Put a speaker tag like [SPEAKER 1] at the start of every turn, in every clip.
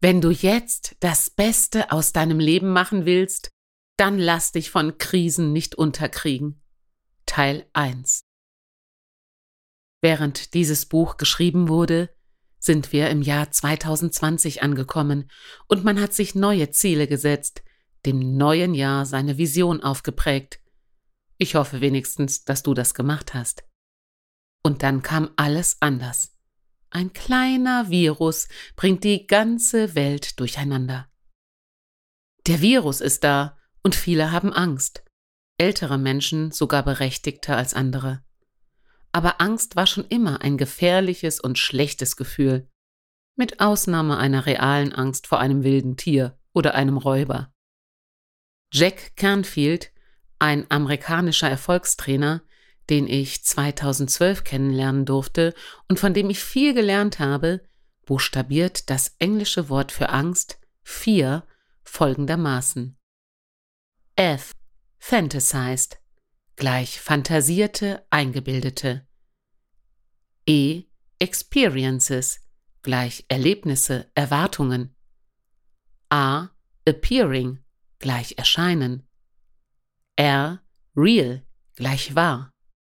[SPEAKER 1] Wenn du jetzt das Beste aus deinem Leben machen willst, dann lass dich von Krisen nicht unterkriegen. Teil 1. Während dieses Buch geschrieben wurde, sind wir im Jahr 2020 angekommen und man hat sich neue Ziele gesetzt, dem neuen Jahr seine Vision aufgeprägt. Ich hoffe wenigstens, dass du das gemacht hast. Und dann kam alles anders. Ein kleiner Virus bringt die ganze Welt durcheinander. Der Virus ist da und viele haben Angst. Ältere Menschen sogar berechtigter als andere. Aber Angst war schon immer ein gefährliches und schlechtes Gefühl. Mit Ausnahme einer realen Angst vor einem wilden Tier oder einem Räuber. Jack Canfield, ein amerikanischer Erfolgstrainer, den ich 2012 kennenlernen durfte und von dem ich viel gelernt habe, buchstabiert das englische Wort für Angst, Fear, folgendermaßen. F, fantasized, gleich fantasierte, eingebildete. E, experiences, gleich Erlebnisse, Erwartungen. A, appearing, gleich erscheinen. R, real, gleich wahr.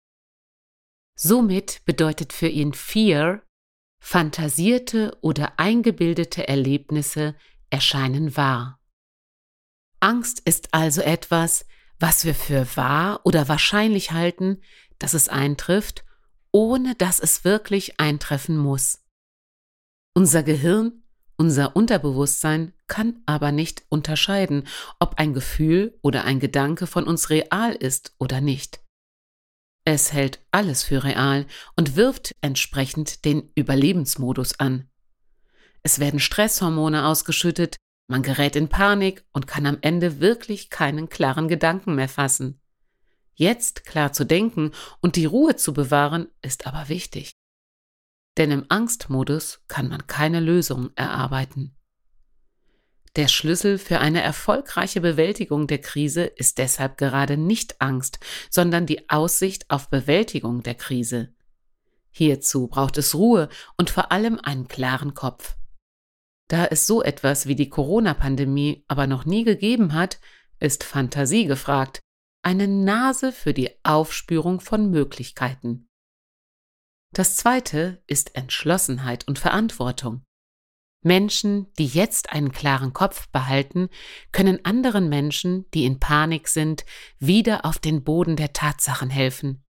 [SPEAKER 1] Somit bedeutet für ihn Fear, fantasierte oder eingebildete Erlebnisse erscheinen wahr. Angst ist also etwas, was wir für wahr oder wahrscheinlich halten, dass es eintrifft, ohne dass es wirklich eintreffen muss. Unser Gehirn, unser Unterbewusstsein kann aber nicht unterscheiden, ob ein Gefühl oder ein Gedanke von uns real ist oder nicht. Es hält alles für real und wirft entsprechend den Überlebensmodus an. Es werden Stresshormone ausgeschüttet, man gerät in Panik und kann am Ende wirklich keinen klaren Gedanken mehr fassen. Jetzt klar zu denken und die Ruhe zu bewahren, ist aber wichtig. Denn im Angstmodus kann man keine Lösung erarbeiten. Der Schlüssel für eine erfolgreiche Bewältigung der Krise ist deshalb gerade nicht Angst, sondern die Aussicht auf Bewältigung der Krise. Hierzu braucht es Ruhe und vor allem einen klaren Kopf. Da es so etwas wie die Corona-Pandemie aber noch nie gegeben hat, ist Fantasie gefragt, eine Nase für die Aufspürung von Möglichkeiten. Das Zweite ist Entschlossenheit und Verantwortung. Menschen, die jetzt einen klaren Kopf behalten, können anderen Menschen, die in Panik sind, wieder auf den Boden der Tatsachen helfen.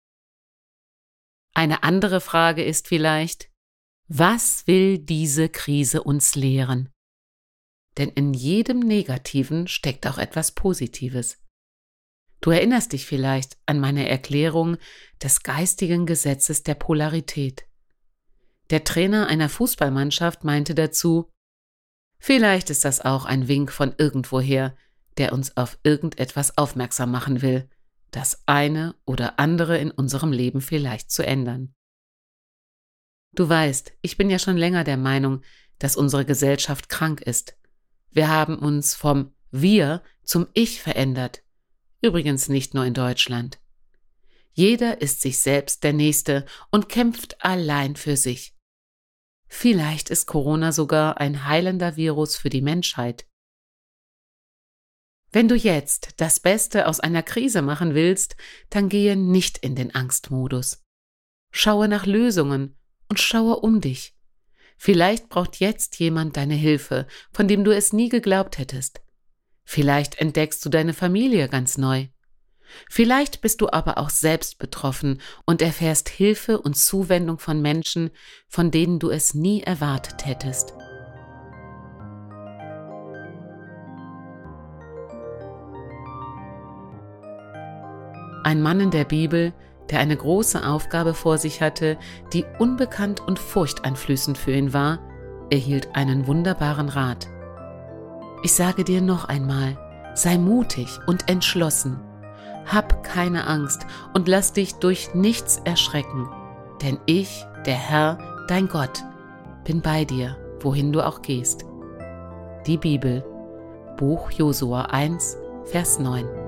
[SPEAKER 1] Eine andere Frage ist vielleicht, was will diese Krise uns lehren? Denn in jedem Negativen steckt auch etwas Positives. Du erinnerst dich vielleicht an meine Erklärung des geistigen Gesetzes der Polarität. Der Trainer einer Fußballmannschaft meinte dazu, vielleicht ist das auch ein Wink von irgendwoher, der uns auf irgendetwas aufmerksam machen will, das eine oder andere in unserem Leben vielleicht zu ändern. Du weißt, ich bin ja schon länger der Meinung, dass unsere Gesellschaft krank ist. Wir haben uns vom Wir zum Ich verändert. Übrigens nicht nur in Deutschland. Jeder ist sich selbst der Nächste und kämpft allein für sich. Vielleicht ist Corona sogar ein heilender Virus für die Menschheit. Wenn du jetzt das Beste aus einer Krise machen willst, dann gehe nicht in den Angstmodus. Schaue nach Lösungen und schaue um dich. Vielleicht braucht jetzt jemand deine Hilfe, von dem du es nie geglaubt hättest. Vielleicht entdeckst du deine Familie ganz neu. Vielleicht bist du aber auch selbst betroffen und erfährst Hilfe und Zuwendung von Menschen, von denen du es nie erwartet hättest. Ein Mann in der Bibel, der eine große Aufgabe vor sich hatte, die unbekannt und furchteinflößend für ihn war, erhielt einen wunderbaren Rat. Ich sage dir noch einmal, sei mutig und entschlossen. Hab keine Angst und lass dich durch nichts erschrecken, denn ich, der Herr, dein Gott, bin bei dir, wohin du auch gehst. Die Bibel, Buch Josua 1, Vers 9.